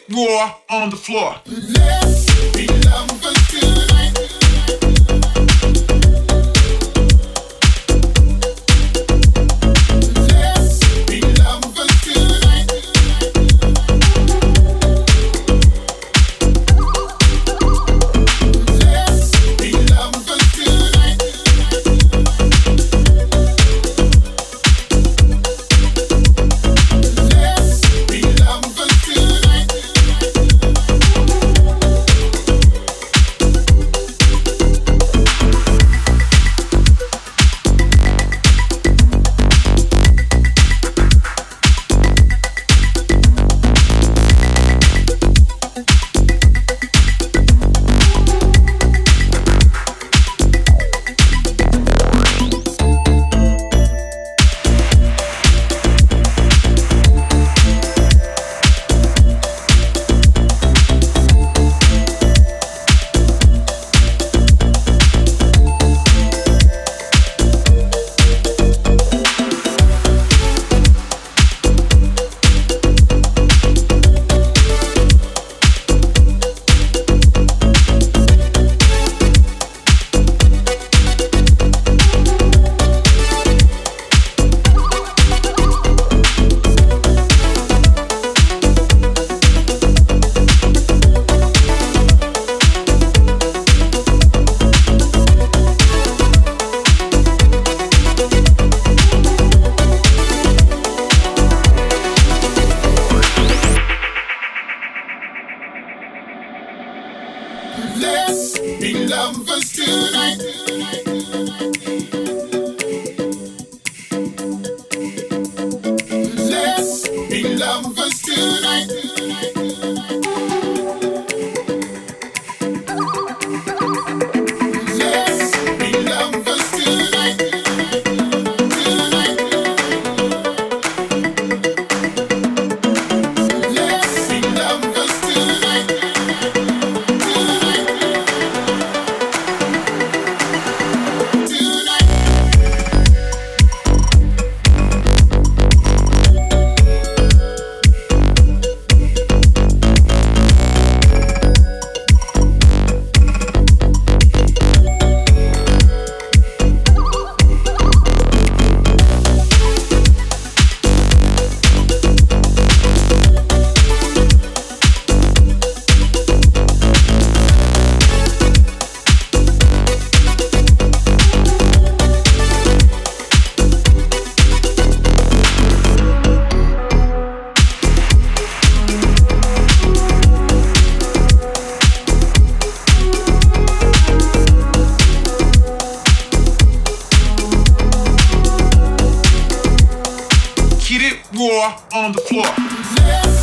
War on the floor. Let's be lovers tonight. Let's be lovers tonight. Let's be lovers tonight. Let's be lovers tonight. Let's be lovers tonight. Let's be lovers tonight. Let's be lovers tonight. Tonight. Let's be lovers tonight. Tonight. Tonight. War on the floor. Let's